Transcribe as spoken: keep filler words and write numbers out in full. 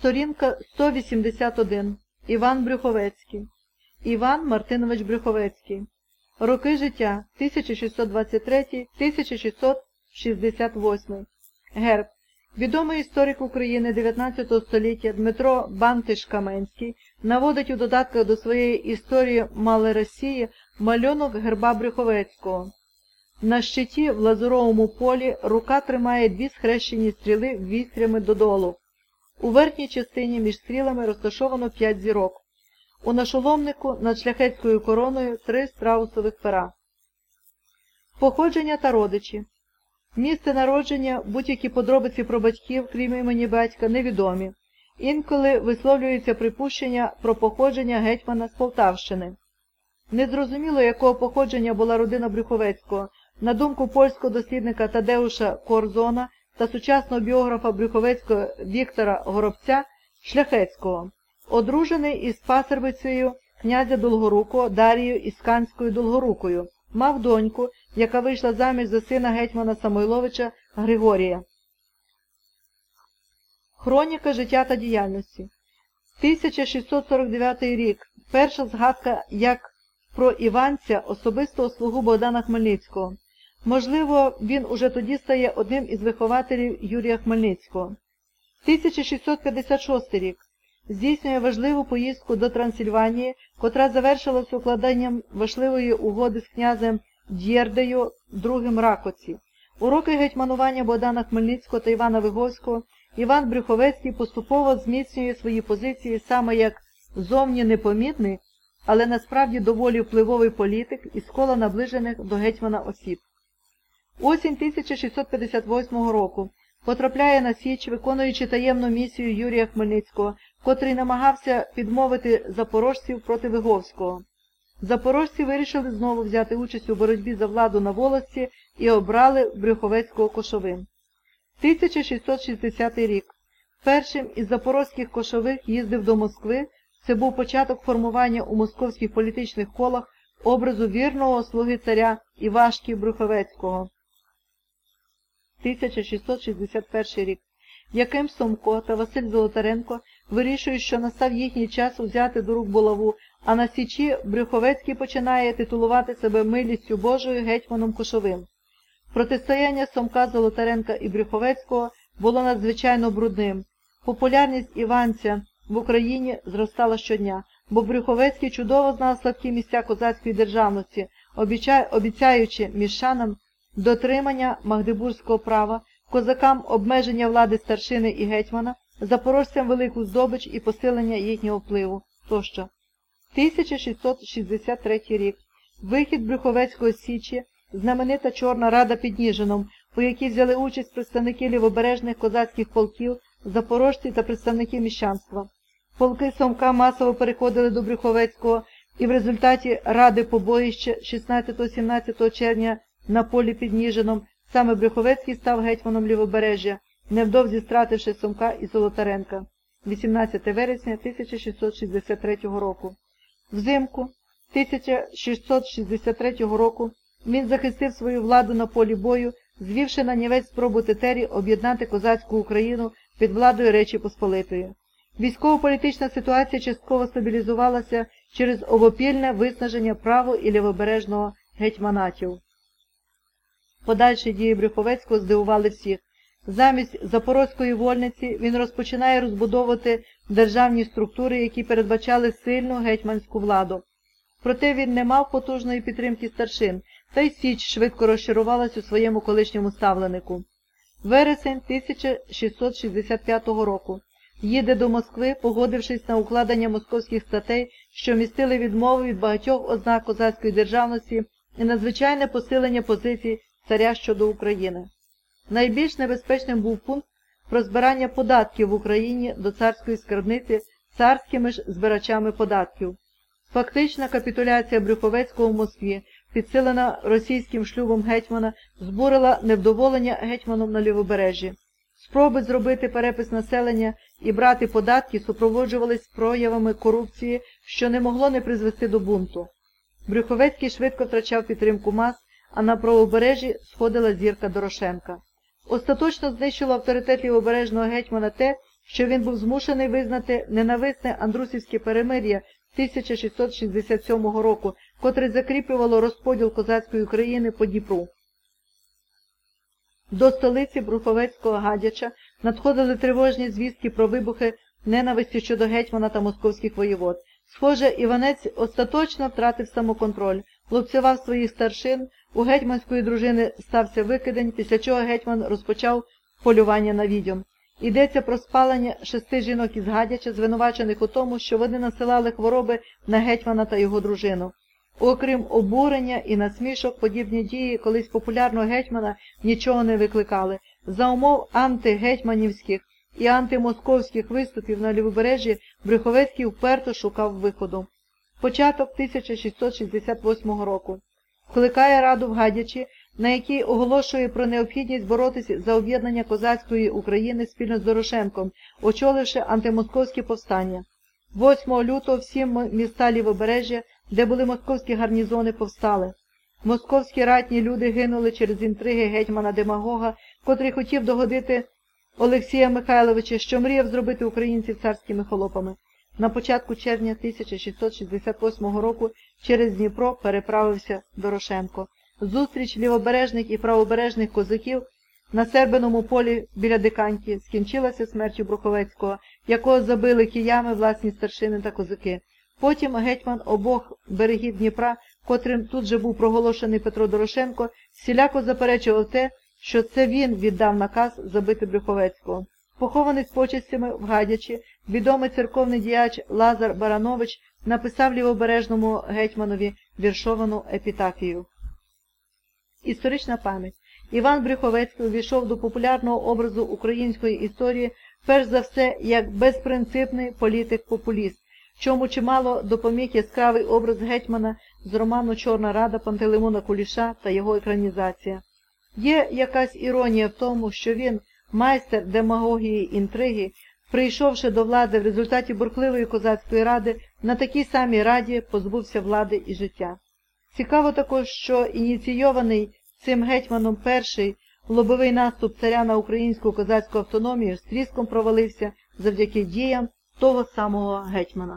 Сторінка сто вісімдесят один. Іван Брюховецький. Іван Мартинович Брюховецький. Роки життя тисяча шістсот двадцять третій — тисяча шістсот шістдесят восьмий. Герб. Відомий історик України дев'ятнадцятого століття Дмитро Бантиш-Каменський наводить у додатках до своєї історії Малої Росії малюнок герба Брюховецького. На щиті в лазуровому полі рука тримає дві схрещені стріли вістрями додолу. У верхній частині між стрілами розташовано п'ять зірок. У нашоломнику над шляхетською короною три страусових пера. Походження та родичі. Місце народження, будь-які подробиці про батьків, крім імені батька, невідомі. Інколи висловлюється припущення про походження гетьмана з Полтавщини. Незрозуміло, якого походження була родина Брюховецького. На думку польського дослідника Тадеуша Корзона та сучасного біографа Брюховецького Віктора Горобця, шляхетського, одружений із пасербицею князя Долгорукого Дарією Ісканською Долгорукою, мав доньку, яка вийшла заміж за сина гетьмана Самойловича Григорія. Хроніка життя та діяльності. тисяча шістсот сорок дев'ятий рік. Перша згадка як про Іванця, особистого слугу Богдана Хмельницького. Можливо, він уже тоді стає одним із вихователів Юрія Хмельницького. тисяча шістсот п'ятдесят шостий рік. Здійснює важливу поїздку до Трансильванії, котра завершилась укладанням важливої угоди з князем Д'єрдею другим Ракоці. У роки гетьманування Богдана Хмельницького та Івана Виговського Іван Брюховецький поступово зміцнює свої позиції саме як зовні непомітний, але насправді доволі впливовий політик із кола наближених до гетьмана осіб. Осінь тисяча шістсот п'ятдесят восьмого року. Потрапляє на Січ, виконуючи таємну місію Юрія Хмельницького, котрий намагався підмовити запорожців проти Виговського. Запорожці вирішили знову взяти участь у боротьбі за владу на волості і обрали Брюховецького кошовим. тисяча шістсот шістдесятий рік. Першим із запорозьких кошових їздив до Москви. Це був початок формування у московських політичних колах образу вірного слуги царя Івашки Брюховецького. тисяча шістсот шістдесят перший рік. Яким Сомко та Василь Золотаренко вирішують, що настав їхній час взяти до рук булаву, а на Січі Брюховецький починає титулувати себе милістю Божою гетьманом Кошовим. Протистояння Сомка, Золотаренка і Брюховецького було надзвичайно брудним. Популярність Іванця в Україні зростала щодня, бо Брюховецький чудово знав слабкі місця козацької державності, обіцяючи міщанам дотримання магдебурзького права, козакам обмеження влади старшини і гетьмана, запорожцям велику здобич і посилення їхнього впливу тощо. тисяча шістсот шістдесят третій рік. Вихід Брюховецького з Січі, знаменита Чорна Рада під Ніжином, у якій взяли участь представники лівобережних козацьких полків, запорожці та представники міщанства. Полки Сомка масово переходили до Брюховецького, і в результаті Ради побоїща шістнадцятого-сімнадцятого червня на полі під Ніжином саме Брюховецький став гетьманом Лівобережжя, невдовзі стративши Сомка і Золотаренка. вісімнадцяте вересня тисяча шістсот шістдесят третього року. Взимку тисяча шістсот шістдесят третього року він захистив свою владу на полі бою, звівши на нівець спробу Тетері об'єднати козацьку Україну під владою Речі Посполитої. Військово-політична ситуація частково стабілізувалася через обопільне виснаження право- і лівобережного гетьманатів. Подальші дії Брюховецького здивували всіх. Замість запорозької вольниці він розпочинає розбудовувати державні структури, які передбачали сильну гетьманську владу. Проте він не мав потужної підтримки старшин, та й Січ швидко розчарувалась у своєму колишньому ставленику. Вересень тисяча шістсот шістдесят п'ятого року. Їде до Москви, погодившись на укладення московських статей, що містили відмову від багатьох ознак козацької державності і надзвичайне посилення позицій царя щодо України. Найбільш небезпечним був пункт про збирання податків в Україні до царської скарбниці царськими ж збирачами податків. Фактична капітуляція Брюховецького в Москві, підсилена російським шлюбом гетьмана, збурила невдоволення гетьманом на Лівобережжі. Спроби зробити перепис населення і брати податки супроводжувались проявами корупції, що не могло не призвести до бунту. Брюховецький швидко втрачав підтримку мас, а на правобережжі сходила зірка Дорошенка. Остаточно знищило авторитет лівобережного гетьмана те, що він був змушений визнати ненависне Андрусівське перемир'я тисяча шістсот шістдесят сьомого року, котре закріплювало розподіл козацької України по Дніпру. До столиці Брюховецького Гадяча надходили тривожні звістки про вибухи ненависті щодо гетьмана та московських воєвод. Схоже, Іванець остаточно втратив самоконтроль, лупцював своїх старшин, у гетьманської дружини стався викидень, після чого гетьман розпочав полювання на відьом. Йдеться про спалення шести жінок із Гадяча, звинувачених у тому, що вони насилали хвороби на гетьмана та його дружину. Окрім обурення і насмішок, подібні дії колись популярного гетьмана нічого не викликали. За умов антигетьманівських і антимосковських виступів на Лівобережжі Брюховецький вперто шукав виходу. Початок тисяча шістсот шістдесят восьмого року. Скликає раду в Гадячі, на якій оголошує про необхідність боротися за об'єднання козацької України спільно з Дорошенком, очоливши антимосковські повстання. восьмого лютого всі міста Лівобережжя, де були московські гарнізони, повстали. Московські ратні люди гинули через інтриги гетьмана-демагога, котрий хотів догодити Олексія Михайловича, що мріяв зробити українців царськими холопами. На початку червня тисяча шістсот шістдесят восьмого року через Дніпро переправився Дорошенко. Зустріч лівобережних і правобережних козаків на Сербиному полі біля Диканьки скінчилася смертю Брюховецького, якого забили киями власні старшини та козаки. Потім гетьман обох берегів Дніпра, котрим тут же був проголошений Петро Дорошенко, всіляко заперечував те, що це він віддав наказ забити Брюховецького. Похований з почестями в Гадячі, відомий церковний діяч Лазар Баранович написав лівобережному гетьманові віршовану епітафію. Історична пам'ять. Іван Брюховецький увійшов до популярного образу української історії перш за все як безпринципний політик-популіст, чому чимало допоміг яскравий образ гетьмана з роману «Чорна Рада» Пантелеймона Куліша та його екранізація. Є якась іронія в тому, що він, майстер демагогії інтриги, прийшовши до влади в результаті бурхливої козацької ради, на такій самій раді позбувся влади і життя. Цікаво також, що ініційований цим гетьманом перший лобовий наступ царя на українську козацьку автономію з тріском провалився завдяки діям того самого гетьмана.